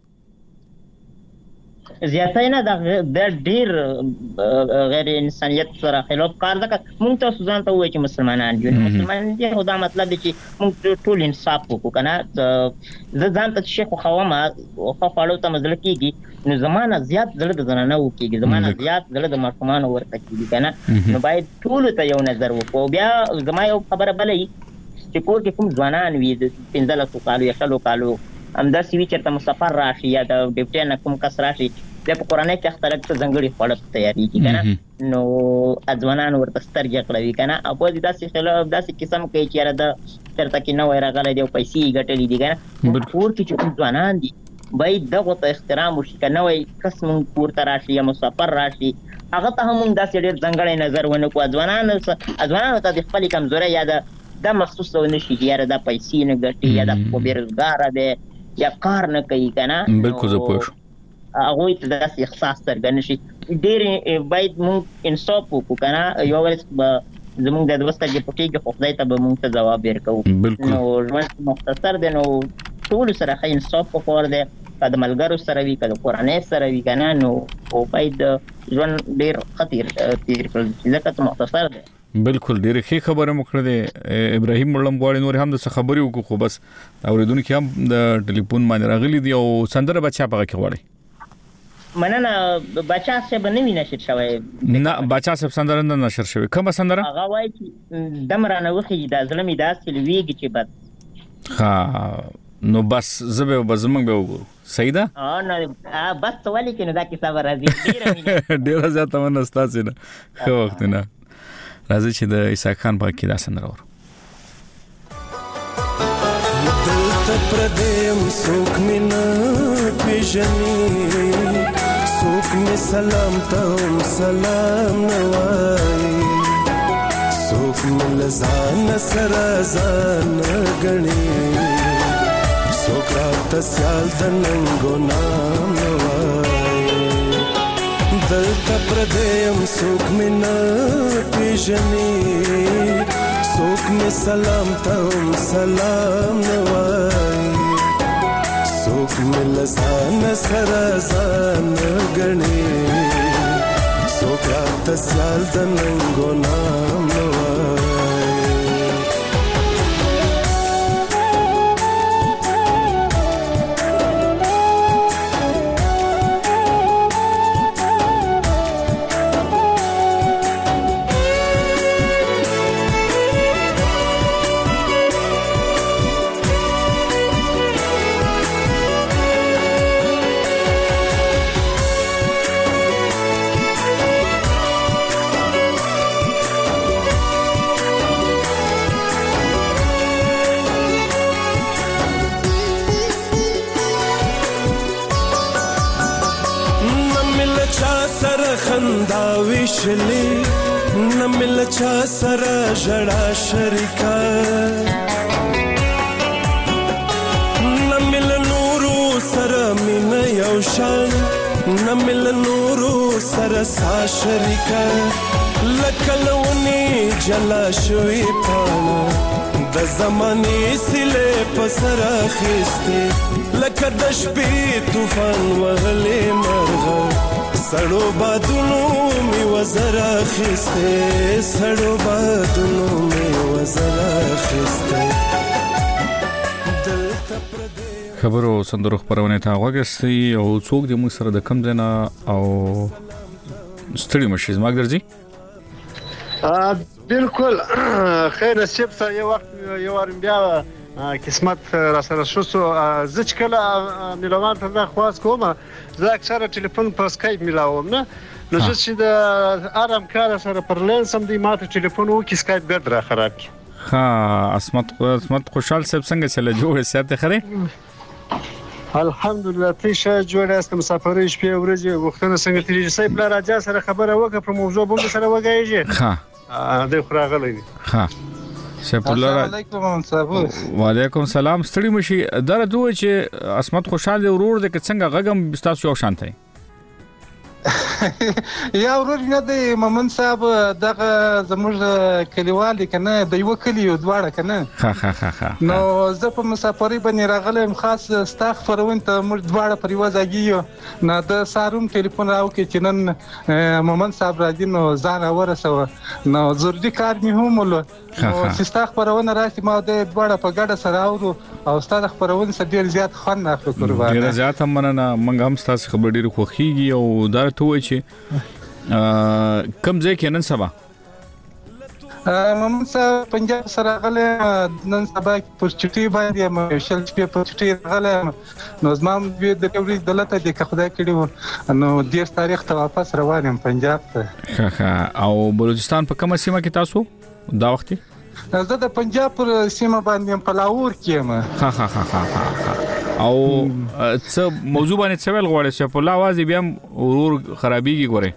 Speaker 13: زیاتای نه د ډیر غیر انسانيت سره خلاف کار ده مونږ ته سوزان ته وایي چې مسلمانان دي مسلمانان دي خو دا مطلب دی چې مونږ ټول انصاف وکړو کنه زه ځان ته شیخ خوامه خو خپلو ته مزل کیږي نو زمانہ زیات زړه د زنانه وکيږي زمانہ زیات زړه د ماشومان ورته کیږي کنه نو باید ټول ته یو نظر وکړو بیا زما یو خبره بلې چې کور کې کوم ځوانان وي د پنځله کالو یا شلو کالو همدا سوي چرته مسافر راشي یا د ډیپټي نه کوم کس راشي د قرآن کې اختلاف څه ځنګړي خړپ تیاری کی کنه نو ځوانان ورته سترګې کړوي کنه او په داسې خلاف داسې قسم کې چې را د چرته کې نو راغلي دی پیسې ګټلې دي کنه کور کې چې ځوانان دي باید دغه ته احترام وشي کنه وای قسم پور تراشي یا مسافر راشي هغه ته هم داسې ډېر ځنګړي نظر ونه کو ځوانان ځوانان ته د خپل کمزوري یا د محسوس ونه شي یا د پیسې نه ګټي یا د بیروزګار دی یا کار نه کوي کنه
Speaker 3: بالکل زه پوه
Speaker 13: هغه ته داسې احساس څرګند شي ډېر باید موږ انصاف وکړو کنه یو ورځ زموږ د دوسته کې پټي کې خدای ته به موږ ته جواب ورکړو نو ژوند مختصر دی نو ټول سره خې انصاف وکړ دی کله ملګرو سره وی کله قرآن سره وی کنه نو او باید ژوند ډېر خطر تیر کړل ځکه مختصر دی
Speaker 3: بالکل ډېر ښه خبره مو کړې ابراهيم مړم غواړي نور هم د خبرې وکړو خو بس اوریدونکو هم د ټلیفون باندې راغلي دی او سندره بچا پغه کې غواړي
Speaker 13: مننه بچا څه بنوي نشر شوی
Speaker 3: نه بچا څه سندره نه نشر شوی کومه سندره
Speaker 13: هغه وایي چې دمرانه وخی د ظلم داسې لویږي چې بد
Speaker 3: ها نو بس زبه بزمنګ به وګورو صحیح ده
Speaker 13: اه نه بس ولې کې نه دا کیسه راځي
Speaker 3: ډیر زیاته ونستا چې نه خو وخت نه راځي چې د عیسی خان په کې دا سندره ور
Speaker 12: دلته پردیم څوک مې نه پیژني څوک مې سلام ته سلام نه وایي څوک مې له ځان سره ځان ګڼي څوک راته سیال د ننګو نام نه وایي دلته پردیم څوک مې نه پیژني څوک مې سلام ته سلام نه وایي څوک مې له ځان سره ځان ګڼي څوک راته سیال د ننګو نام نه وایي خندا وشلې نمل چا سره جړا شریکا نمل نورو سره مين یو شان نمل نورو سره سا شریکا لکلونی جلا شوی پانا د زماني سله پسر خسته لکه د شپې طوفان وهلې مرغه سړو بادونو می وزرا خسته سړو بادونو می وزرا خسته
Speaker 3: خبرو سندرو خبرونه تا وګستي او څوک د موږ سره د کم دینا او ستړي مشي زما ګرځي
Speaker 10: بالکل خیر نصیب ته یو وخت یو ورم بیا قسمت را سره شو سو زه چې کله میلوان ته خواست کوم زه اکثره ټلیفون په اسکایپ میلاوم نه نو چې د ارم کار سره پر لنسم دی ماته ټلیفون وکي اسکایپ ګډ را خراب کی
Speaker 3: ها اسمت اسمت خوشحال صاحب څنګه چله جوړ ساته خره
Speaker 10: الحمدلله تیشه جوړه است مسافرې شپې ورځې وختونه څنګه تیری صاحب لا راځه سره خبره وکړه په موضوع باندې سره وګایږي
Speaker 3: ها
Speaker 10: د خراغلی
Speaker 3: ها سیف الله
Speaker 14: علیکم صاحب
Speaker 3: وعلیکم سلام ستړي مشي در دوه چې اسمت خوشاله ورور د څنګه غغم بستاسو یو شانته
Speaker 14: یا ورور نه دی ممن صاحب دغه زموږ کلیوال کنه د یو کلیو دواړه کنه
Speaker 3: ها ها ها
Speaker 14: نو زه په مسافرۍ باندې راغلم خاص ستاخ فرون ته موږ دواړه پر یو ځای نه د ساروم ټلیفون راو کې چې نن ممن صاحب راځي نو ځان ورسو نو ضروري کار می هم ول نو ستاخ فرون راځي ما د دواړه په ګډه سره اورو او ستاخ فرون سره ډیر زیات خوان اخلو قربان
Speaker 3: ډیر زیات هم مننه منګ هم تاسو خبر ډیر خوخيږي او دا ته وای چې کم ځای کې نن سبا
Speaker 14: ممن صاحب پنجاب سره غله نن سبا پر چټي باندې م شل شپې پر چټي غله نو زمام د ډېری دلته د خدای کړي نو د تاریخ ته واپس روانم پنجاب ته
Speaker 3: او بلوچستان په کومه سیمه کې تاسو دا وخت
Speaker 14: زه د پنجاب پر سیمه باندې په لاهور کې یم
Speaker 3: ها ها ها ها او څه موضوع باندې څه ویل غواړئ چې په لاوازي بیا ورور خرابيږي ګوره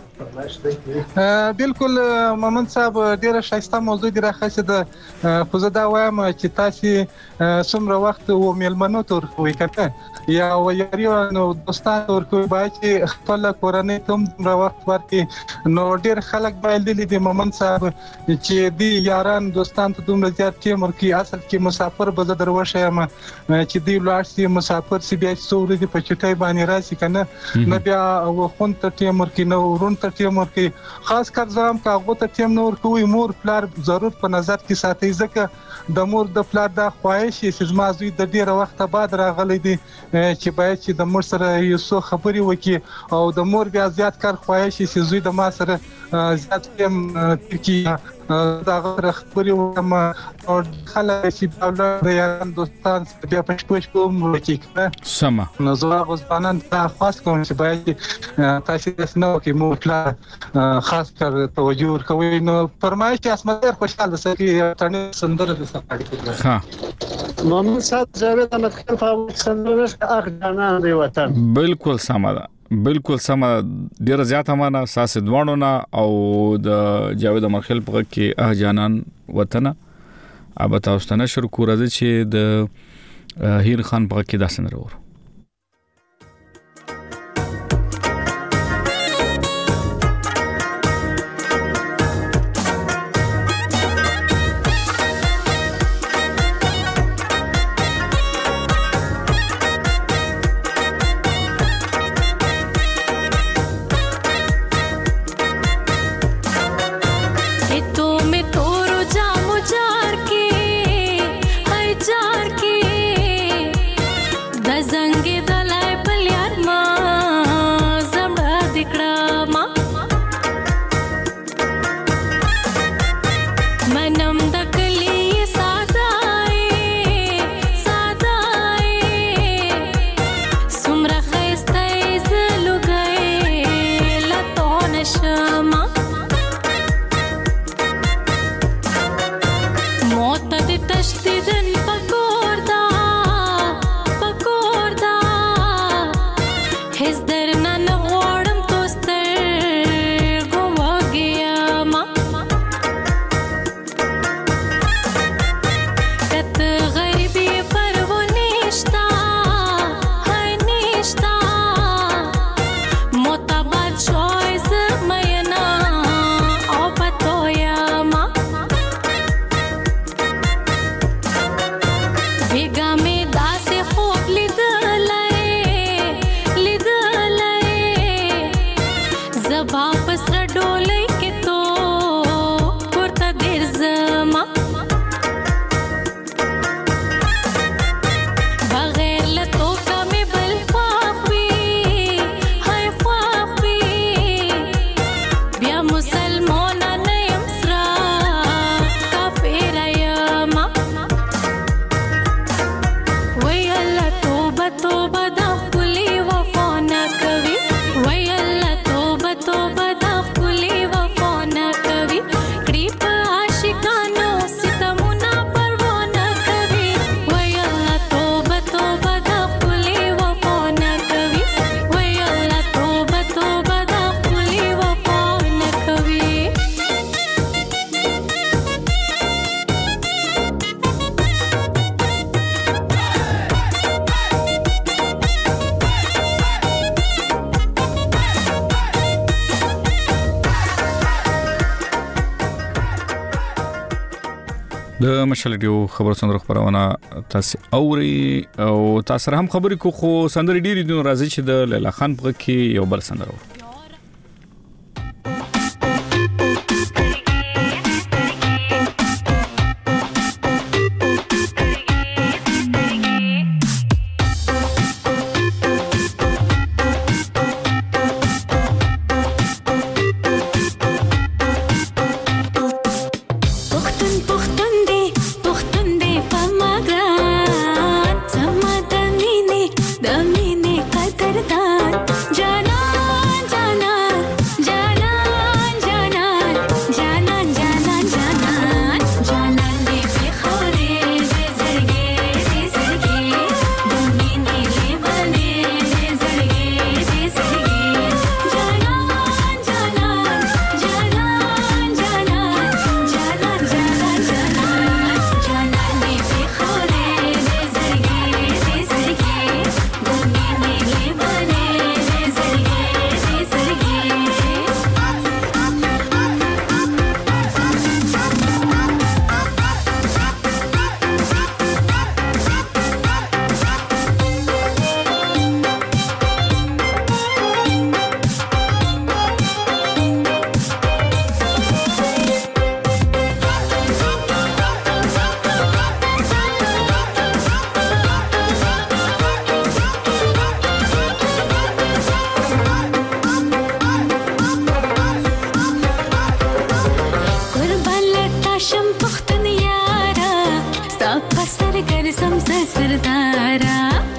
Speaker 14: بالکل ممن صاحب ډیره شایسته موضوع دی راخصه د خو زه دا وایم چې تاسو څومره وخت و میلمنو تور کوي کنه یا ویری نو دوستان تور کوي باید چې خپل کورنۍ ته څومره وخت ورکړي نو ډیر خلک باید دي ممن صاحب چې دی یاران دوستان ته دومره زیات کې مرکی اصل کې مسافر به دروښه یم چې دی لاړسي مسافر سی بیا څوري په چټای باندې راشي کنه نو بیا وخون ته ټیم مرکی نو ورون ته ټیم مرکی خاص کر زم کاغه ته ټیم نور کوي مور پلار ضرورت په نظر کې ساتي ځکه د مور د پلار د خواهش چې زما زوی د ډیره وخت بعد راغلی دی چې باید چې د مور سره یو څه خبري وکي او د مور بیا زیات کار خواهش چې زوی د ما سره زیات ټیم کې دا غره خبري وکم او خلک چې د یاران دوستان بیا پښتوش کوم وکړه
Speaker 3: سما
Speaker 14: نو زه غوښتنه تا خاص کوم چې باید تاسو نو کې مو پلان خاص کر توجه ورکوي نو فرمایش اسمت خوشاله سکی تنه سندره د سفاړي
Speaker 3: ها
Speaker 10: محمد صاحب جاوید احمد خان په سندره اخ جانان دی وطن
Speaker 3: بالکل سم ده بالکل سم ډیر زیات امانه اساس دوانو نه او د جاوید احمد خان په کې اه جانان وطن اب تاسو ته نشر کو راځي چې د هیر خان په کې داسن ورو
Speaker 15: Does واپس ډولې کې تو ورته ډیر زما بغیر له تو کمې بل خواخوي هاي خواخوي بیا مسلمان نه یم سره کافر یم وای الله توبه توبه دا خپلې وفا نه کوي وای الله توبه توبه دا خپلې وفا نه کوي کړي په عاشقانو ستمونه پروا نه کوي وای الله توبه توبه دا خپلې وفا نه کوي وای الله توبه توبه دا خپلې وفا نه کوي
Speaker 3: د مشال ډیو خبر سندره خبرونه تاسو اوري او تاسو هم خبرې کو خو سندري ډيري دي راځي چې د لیلا خان په کې یو بل سندره
Speaker 15: پختون پختون دی پختون دی په ماګران زما د مینې د مینې قدردان جانان جانان جانان جانان جانان جانان جانان جانان دی په خورې دې زړګي دې زړګي د مینې لیوانې دې زړګي دې زړګي جانان جانان جانان جانان جانان جانان جانان جانان دی په خورې دې زړګي دې زړګي د مینې لیوانې دې زړګي دې زړګي قربان لتا شم پختون یارا ستا په سر ګرځم زه سردارا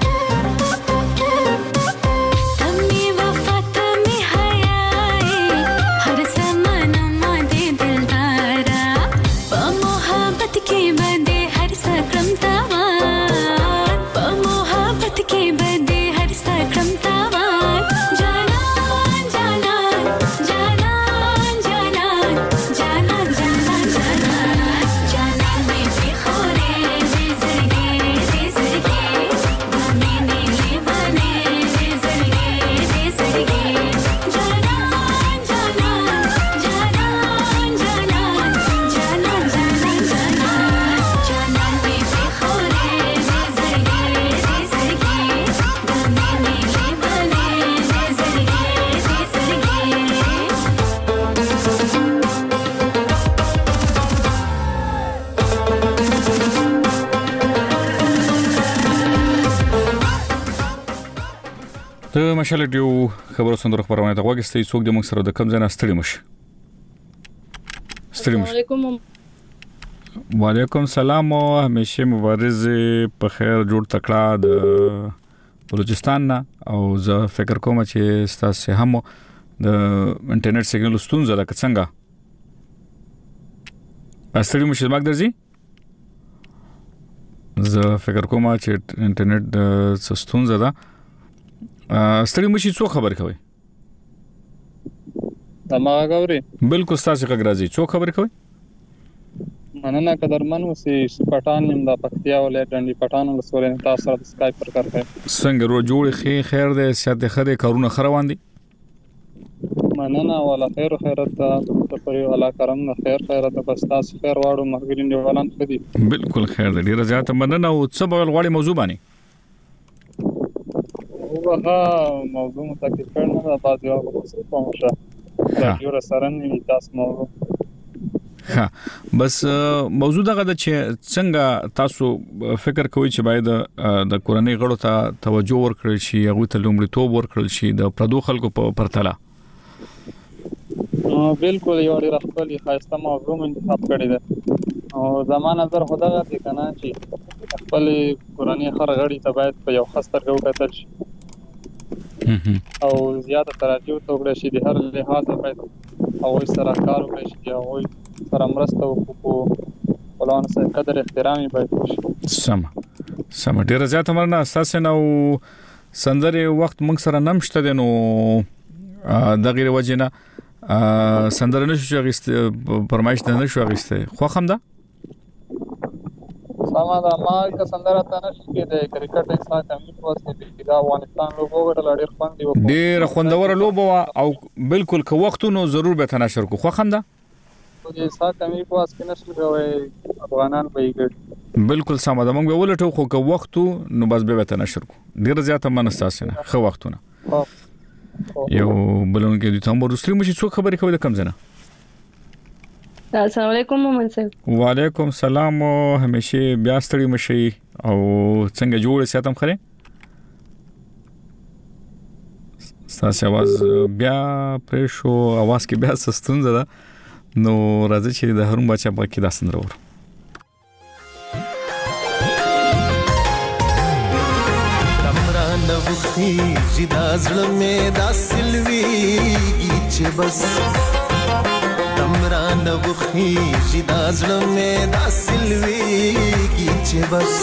Speaker 15: تمې وفا تمې حیاي هر زمانه ما دې دلدارا په محبت کې باندې هر څه کړم تاوان په محبت کې باندې هر څه کړم تاوان جانان جانان جانان جانان جانان جانان جانان جانان مې په خورې دې زړګي دې زړګي د مینې لیوانې دې زړګي دې زړګي جانان جانان جانان جانان جانان جانان جانان جانان مې په خورې دې زړګي دې زړګي د مینې لیوانې دې زړګي دې
Speaker 3: د مشال ډیو خبر سندره خبرونه ته وګستې څوک د موږ سره د کم ځای نه ستړي مش ستړي مش
Speaker 16: علیکم
Speaker 3: وعلیکم سلام او همیشه مبارز په خیر جوړ تکړه د بلوچستان نه او زه فکر کوم چې تاسو هم د انټرنیټ سیګنال ستونزه ده که څنګه ستړي مش مګ درځي زه فکر کوم چې انټرنیټ د ستونزه ده ستړي مشي څو خبر کوي
Speaker 16: تما غوري
Speaker 3: بالکل تاسو څنګه راځي څو خبر کوي
Speaker 16: مننه قدرمن وسی پټان نیم د پکتیا ولې ډنډي پټان ولسوالۍ تاسو سره د سکایپ پر کار کوي
Speaker 3: څنګه رو جوړ خې خیر دې ساده خره کارونه خروان دي
Speaker 16: مننه ولا خیر خیرت ته پرې ولا کرم نه خیر خیرت بس تاسو خیر واړو مخګرین دی ولان خدي
Speaker 3: بالکل خیر دې ډیره زیاته مننه او څه بل غوړي موضوع باندې
Speaker 16: وها موضوع متکي کړنه د بازي او څه کومه رادیو را سره نه تاسو موضوع
Speaker 3: ها بس موضوع دغه د چې څنګه تاسو فکر کوئ چې باید د کورنۍ غړو ته توجه ورکړل شي هغه ته لومړیتوب ورکړل شي د پردو خلکو په پرتله
Speaker 16: بالکل یو ډیر خپل خاصه موضوع انتخاب کړی دی او زموږ نظر خدای دې کنه چې خپل کورنۍ هر غړي ته باید په یو خاص ترګو کتل شي او زیاته توجه وکړي شي د هر لحاظ باید او سره کار وکړي شي او سره مرسته وکړو ولونه سره قدر احترامي باید وشي
Speaker 3: سم سم ډیر زیات مرنه اساس نو سندره وخت موږ سره نمشته دي نو د غیر وجنه سندره نشو غیسته پرمایش نه نشو غیسته خو هم ده
Speaker 16: سما دا ما که سندره ته نشو کېده کرکټ یې ساته مې واسه دا افغانستان لوبو غړل ډیر خوند دی
Speaker 3: ډیر خوندور لوبو او بالکل که وختونو ضرور به تنشر کو خو هم ده
Speaker 16: چې ساته مې واسه کې نشو غوي افغانان به یې
Speaker 3: بالکل سم ده موږ ولټو خو که وختو نو بس به تنشر کو ډیر زیاته منستاسنه خو وختونه یو بلون کې د تمبر رسري مشي څو خبرې کوي د کم زنه
Speaker 17: السلام علیکم مومن صاحب
Speaker 3: وعلیکم سلام همیشه بیا ستړي مشي او څنګه جوړ ساتم خره تاسو आवाज بیا پرېښو आवाज کې بیا سستون ده نو راځي چې د هرم بچا په کې داسن راور
Speaker 12: نوخي جدا زړه مې دا سلويږي چې بس تمرا نوخي جدا زړه مې دا سلويږي چې بس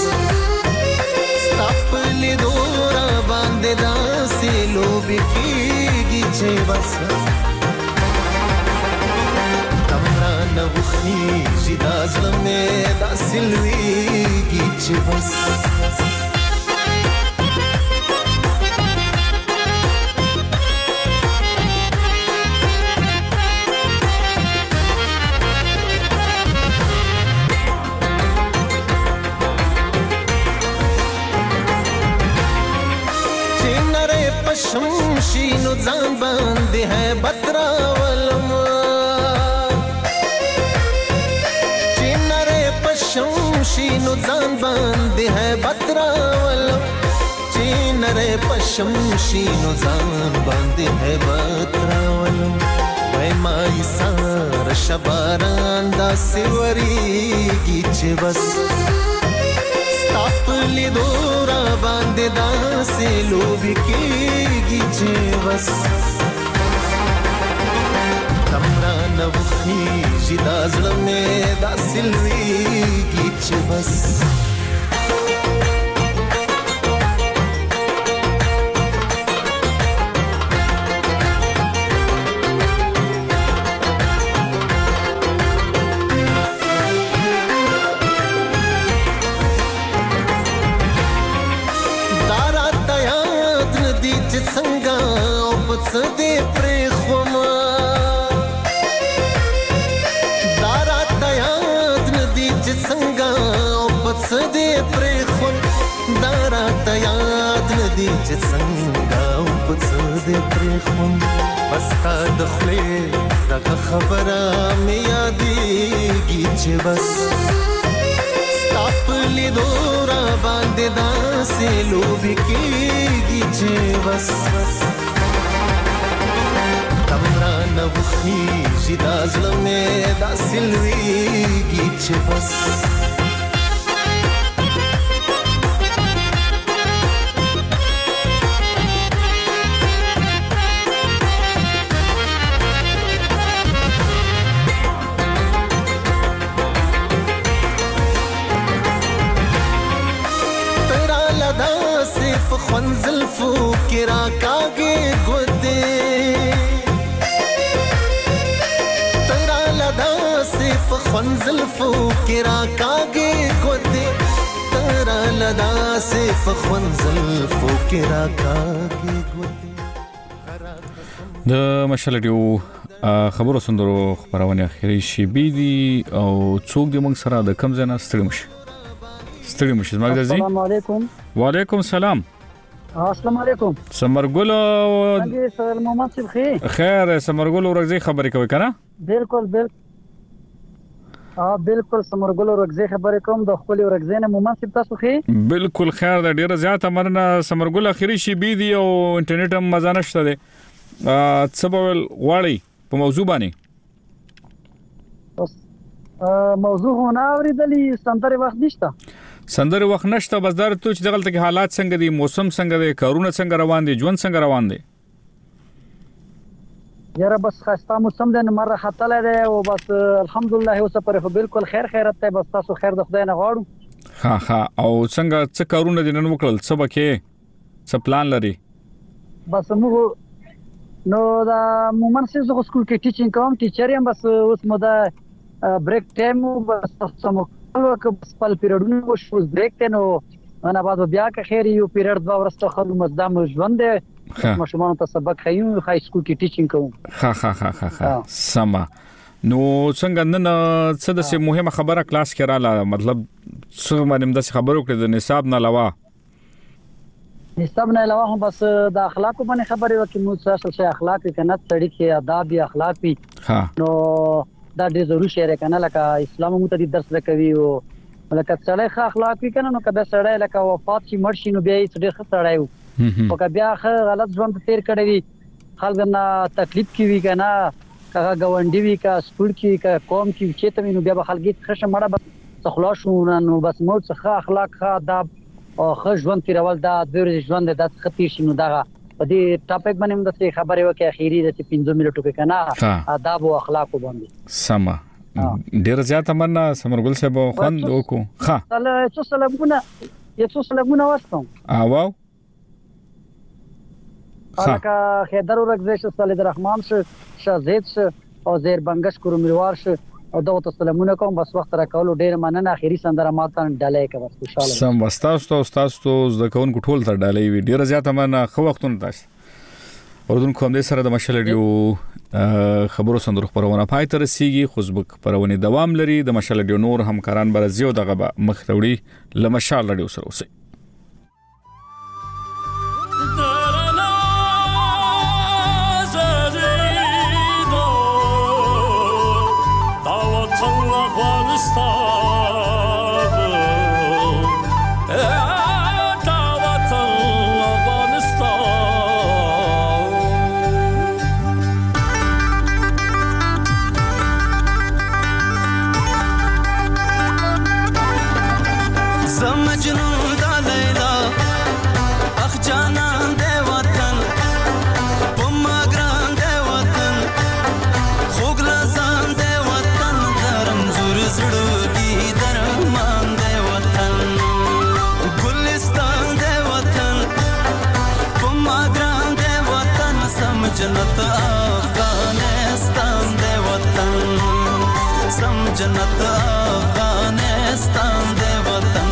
Speaker 12: ستاپل دورا باندې دا سلوب کېږي چې بس تمرا نوخي جدا زړه مې دا سلويږي چې بس شمشینو ځان باندې ہے بترا ولم چینره پشمشینو ځان باندې ہے بترا ولم چینره پشمشینو ځان باندې ہے بترا ولم وای مای سار شباران دا سیوریږي چې بس تاپلی دورا باندې دا سلوب کېږي چې بس تمرا نوخي جدا زړه مې دا سلويږي چې بس سدې پرې خوما دارات یاد ندی چې څنګه او پس دې پرې خون دارات یاد ندی چې څنګه او پس دې پرې خون پستا د خپل دا خبره مې یادېږي چې بس ستاپلی دورا باندې دا سلوب کېږي چې بس تمرا نوخي جدا زړه مې دا سلويږي چې بس ترا لدا صرف خنزل فو کرا کاږي ګوتې خنزل فو کرا کاږي ګوتې ترا لدا صرف خنزل فو کرا کاږي ګوتې
Speaker 3: د مشالډیو خبرو سندرو خبرونه اخیری شی بي دي او څوک د موږ سره د کم ځای نه ستړي مشي ستړي مشي زما د زی
Speaker 18: السلام علیکم
Speaker 3: وعلیکم السلام
Speaker 17: السلام علیکم.
Speaker 3: سمرګل
Speaker 17: څنګه سوال محمد صاحب خیر
Speaker 3: خیر سمرګل ورغزي خبرې کوي کنه؟
Speaker 17: بالکل بالکل اه بالکل سمرګل ورغزي خبرې کوم د خپل ورغزي نه محمد صاحب تاسو خیر
Speaker 3: بالکل خیر د ډیره زیاته مرنه سمرګل اخیری شی بي دي او انټرنیټ هم مزه نشته دي ا څه بول واړی په موضوع باندې
Speaker 17: موضوع نه اوریدلې سندره وخت نشته
Speaker 3: سندره وخت نشته بس در ته چې دغلت کې حالات څنګه دي موسم څنګه دي کارونه څنګه روان دي ژوند څنګه روان دي
Speaker 17: یاره بس خسته موسم د مره خطل دی او بس الحمدلله اوس پرې بالکل خیر خیرت ته بس تاسو خیر د خدای نه غواړو
Speaker 3: ها ها او څنګه څه کارونه دي نن وکړل څه بکې څه پلان لري
Speaker 17: بس موږ نو دا مومن سي زو سکول کې ټیچینګ کوم ټیچر یم بس اوس مو دا بریک ټایم بس تاسو مو لکه خپل پیریډونه وشو بریک ته نو انا بعد بیا که خیر یو پیریډ دا ورسته خلک مزدام ژوند دی ماشومان ته سبق خایو های سکول کې ټیچینګ کوم
Speaker 3: ها ها ها ها سما نو څنګه نن څه د څه مهمه خبره کلاس کې رااله مطلب څه باندې د خبرو کړې د نصاب نه علاوه
Speaker 17: نصاب نه علاوه هم بس د اخلاق باندې خبرې وکړو مو څه څه اخلاق کنه تړي کې آداب یا اخلاق پی نو دا ډېر ضروري شی دی کنه لکه اسلام مو ته درس ورکوي او لکه څړې ښه اخلاق وي کنه نو کله سړی لکه وفات شي مړ شي نو بیا یې ډېر ښه سړی وي او کله بیا ښه غلط ژوند تیر کړی وي خلک نه تکلیف کوي کنه کغه غونډي وي کا سکول کې کا قوم کې چې ته نو بیا به خلک ښه مړه بس خلاصونه نو بس مو څه اخلاق ښه آداب او ښه ژوند تیرول دا د ژوند د خطر شي نو دا په دې ټاپک باندې د څه خبرې وکړي اخیری د پنځه منټو کې کنه آداب او اخلاق باندې
Speaker 3: سما ډیر زیاته مننه سمرګل صاحب خوند وکړو ها
Speaker 17: الله څه سلامونه یڅ سلامونه واستم
Speaker 3: او
Speaker 17: الکه خیدر ورغزش صالح الرحمن شه شازید شه او زیر بنگش کورو میروار شه او دغه سلامونه کوم بس وخت را کول ډیر مننه اخیری سندره ماتن ډالې کوي خوشاله
Speaker 3: سم واستاستو استاستو زده کوونکو ټول تر ډالې وی ډیر زیاته مننه خو وختونه تاسو اوردون کوم دې سره د مشال ډیو خبرو سندرو خبرونه پای تر رسیږي خوشبک پرونه دوام لري د مشال ډیو نور همکاران برزیو دغه مخ توړي لمشال ډیو سره اوسئ
Speaker 12: जन्नत अफगानिस्तान दे वतन सम जन्नत अफगानिस्तान दे वतन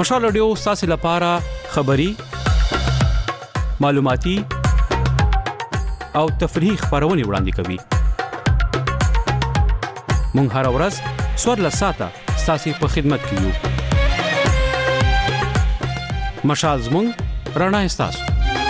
Speaker 18: مشال رادیو ستاسو لپاره خبري معلوماتي او تفریحي خبرونه وړاندې کوي. مونږ هر ورځ څوارلس ساعته ستاسو په خدمت کې یو. مشال زموږ رڼا ستاسو.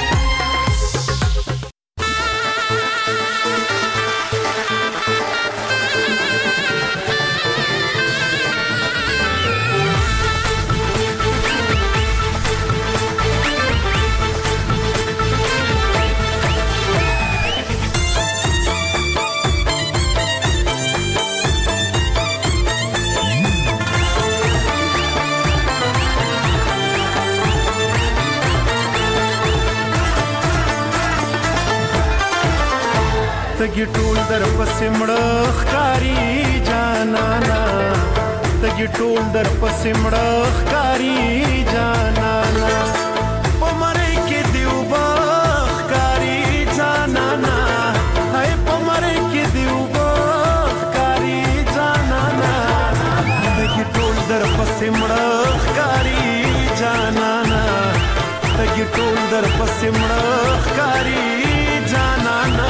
Speaker 19: تګي ټول در پسې مړخ کاری جانانا تګي ټول در پسې مړخ کاری جانانا پمړې کې دیو باخ کاری جانانا هاي پمړې کې دیو باخ کاری جانانا تګي ټول در پسې مړخ کاری جانانا تګي ټول در پسې مړخ کاری جانانا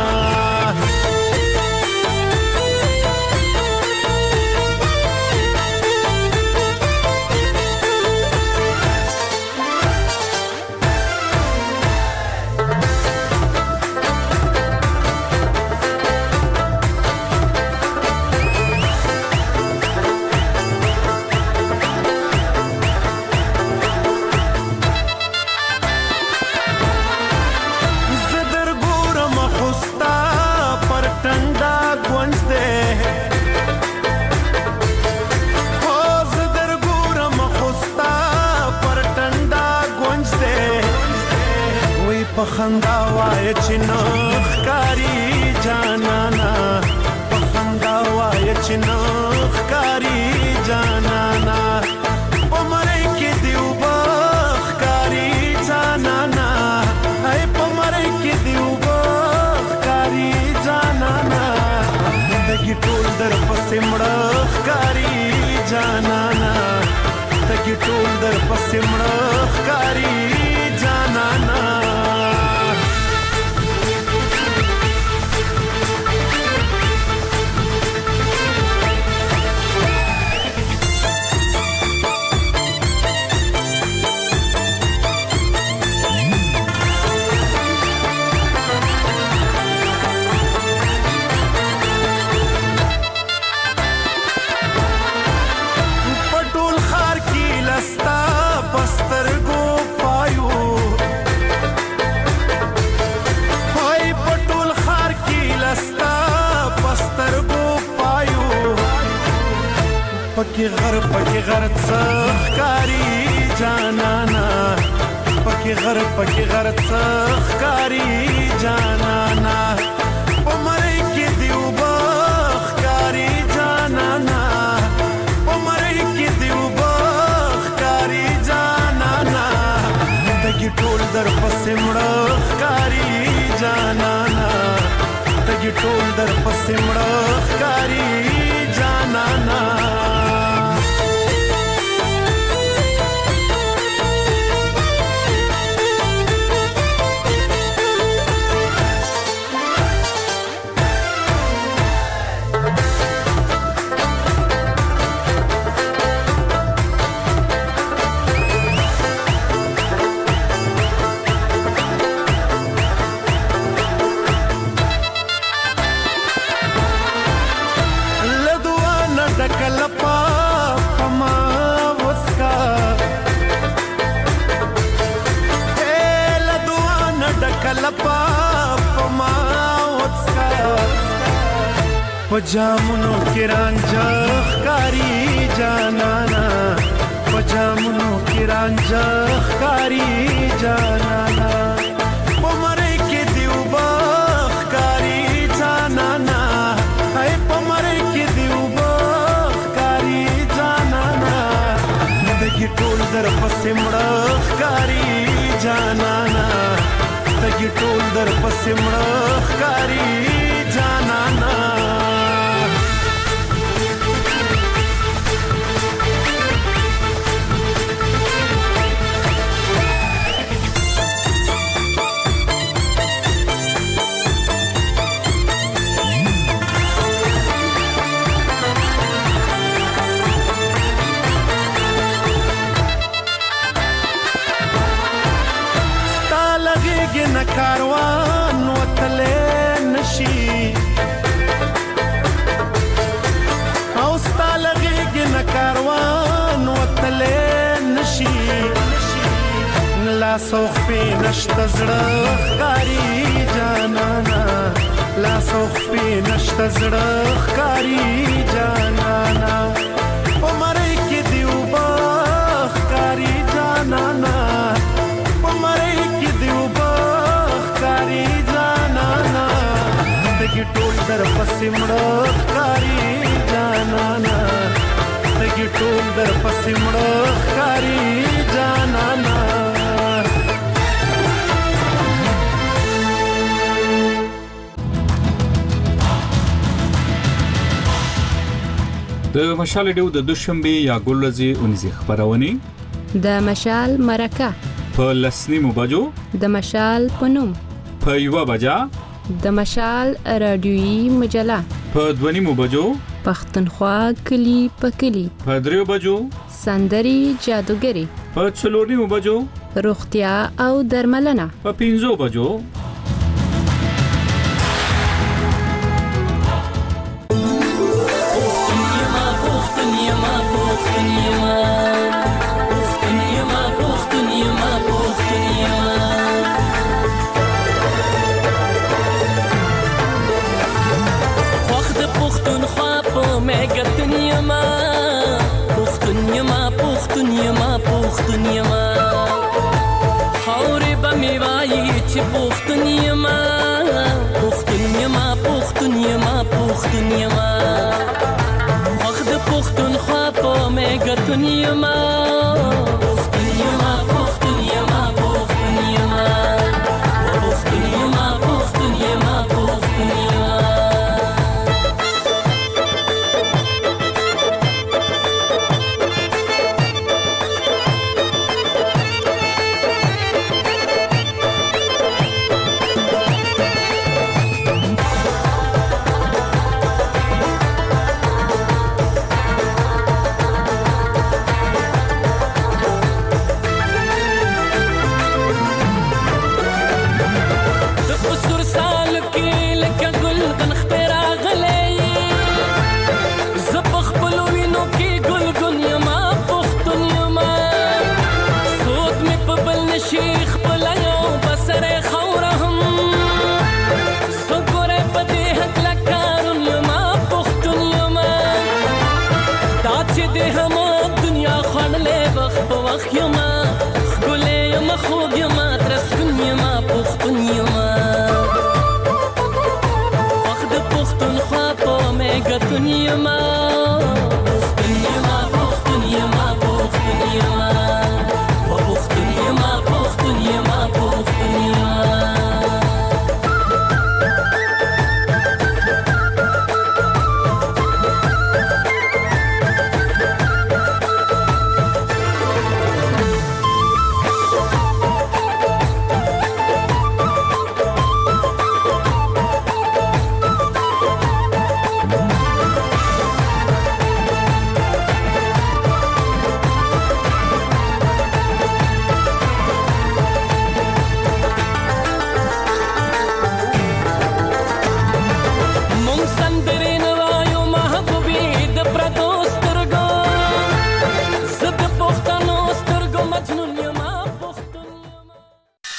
Speaker 19: پخندا وای چنخ کاری جانانا پخندا وای چنخ کاری جانانا پمړې کې دیو باخ کاری جانانا هاي پمړې کې دیو باخ کاری جانانا دګي ټول در پسې مړخ کاری جانانا دګي ټول در پسې مړخ کاری جانانا پکی غر پکی غر څخ کاری جانانا پکی غر پکی غر څخ کاری جانانا پمړې کې دیو باخ کاری جانانا پمړې کې دیو باخ کاری جانانا دګي ټول در پسې مړخ کاری جانانا دګي ټول در پسې مړخ کاری جانانا پجامونو کې رانجخ کاری جانانا پجامونو کې رانجخ کاری جانانا پمړې کې دیو باخ کاری جانانا هاي پمړې کې دیو باخ کاری جانانا دګي ټول در پسې مړخ کاری جانانا دګي ټول در پسې مړخ کاری جانانا لغیږي نه کاروان وتلې نشي او ستا لغیږي نه کاروان وتلې نشي لا سوخ په نشته زړه ښکاری جانانا لا سوخ په نشته زړه ښکاری جانانا عمرې کې دیو با ښکاری جانانا عمرې کې دیو با ښکاری جانانا دګي ټول در پسې مړه ښکاری جانانا دګي ټول در پسې مړه ښکاری جانانا
Speaker 3: د مشال ډیو د دوشنبه یا ګلورځي اونځي خبرونه
Speaker 20: د مشال مرکه
Speaker 3: په لسنی مباجو
Speaker 20: د مشال پنوم
Speaker 3: په یو بجا
Speaker 20: د مشال رادیوي مجله
Speaker 3: په دونی مباجو
Speaker 20: پښتونخوا کلی په کلی
Speaker 3: په دریو بجو
Speaker 20: سندري جادوګری
Speaker 3: په څلورنی مباجو
Speaker 20: روغتیا او درملنه
Speaker 3: په پنځو بجو
Speaker 9: دنیا ما